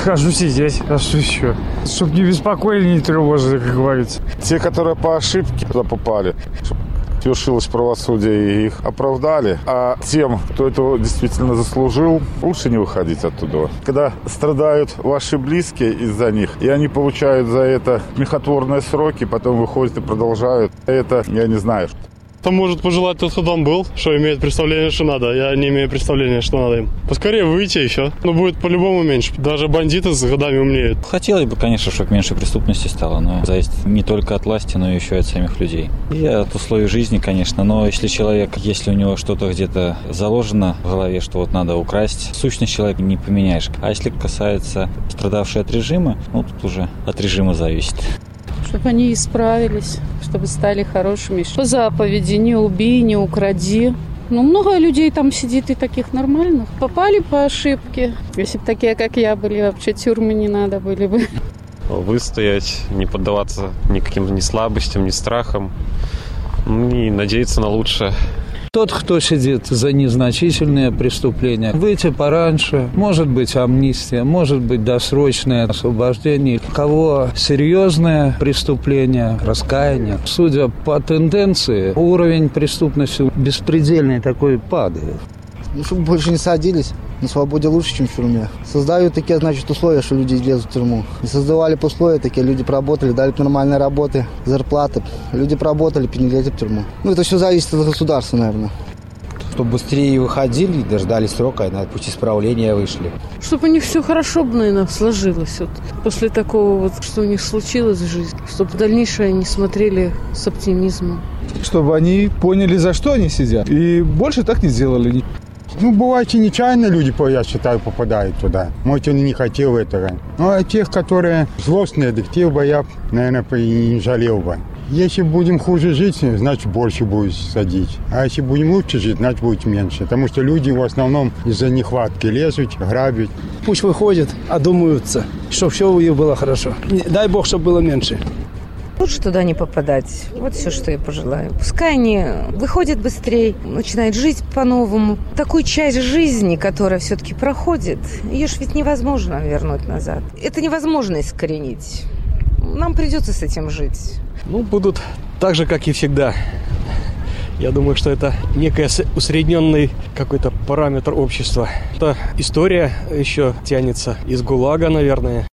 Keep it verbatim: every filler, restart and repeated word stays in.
Хожу сидеть, а что еще? Чтоб не беспокоили, не тревожили, как говорится. Те, которые по ошибке туда попали, чтобы свершилось правосудие и их оправдали. А тем, кто этого действительно заслужил, лучше не выходить оттуда. Когда страдают ваши близкие из-за них, и они получают за это смехотворные сроки, потом выходят и продолжают, это я не знаю. Там может пожелать тот, кто там был, что имеет представление, что надо. Я не имею представления, что надо им. Поскорее выйти и все. Но будет по-любому меньше. Даже бандиты с годами умнеют. Хотелось бы, конечно, чтобы меньше преступности стало, но зависит не только от власти, но еще и от самих людей. И от условий жизни, конечно. Но если человек, если у него что-то где-то заложено в голове, что вот надо украсть, сущность человека не поменяешь. А если касается страдавших от режима, ну тут уже от режима зависит. Чтобы они исправились, чтобы стали хорошими. По заповеди не убей, не укради. Ну, много людей там сидит и таких нормальных. Попали по ошибке. Если бы такие, как я, были, вообще тюрьмы не надо были бы. Выстоять, не поддаваться никаким ни слабостям, ни страхам. И надеяться на лучшее. Тот, кто сидит за незначительные преступления, выйти пораньше, может быть амнистия, может быть досрочное освобождение. У кого серьезное преступление, раскаяние. Судя по тенденции, уровень преступности беспредельный такой падает. Ну, чтобы больше не садились, на свободе лучше, чем в тюрьме. Создают такие, значит, условия, что люди лезут в тюрьму. И создавали бы условия такие, люди проработали, дали нормальные работы, зарплаты. Люди проработали, не лезли в тюрьму. Ну, это все зависит от государства, наверное. Чтобы быстрее выходили, дождались срока, и на путь исправления вышли. Чтобы у них все хорошо, наверное, сложилось. Вот после такого, вот, что у них случилось в жизни. Чтобы в дальнейшее они смотрели с оптимизмом. Чтобы они поняли, за что они сидят. И больше так не сделали. Ну, бывает, и нечаянно люди, я считаю, попадают туда. Может, он и не хотел этого. Ну, а тех, которые злостные, так те бы я, наверное, и не жалел бы. Если будем хуже жить, значит, больше будет садить. А если будем лучше жить, значит, будет меньше. Потому что люди в основном из-за нехватки лезут, грабят. Пусть выходят, одумаются, чтобы все у них было хорошо. Дай бог, чтобы было меньше. Лучше туда не попадать. Вот все, что я пожелаю. Пускай они выходят быстрее, начинают жить по-новому. Такую часть жизни, которая все-таки проходит, ее ж ведь невозможно вернуть назад. Это невозможно искоренить. Нам придется с этим жить. Ну, будут так же, как и всегда. Я думаю, что это некий усредненный какой-то параметр общества. Эта история еще тянется из ГУЛАГа, наверное.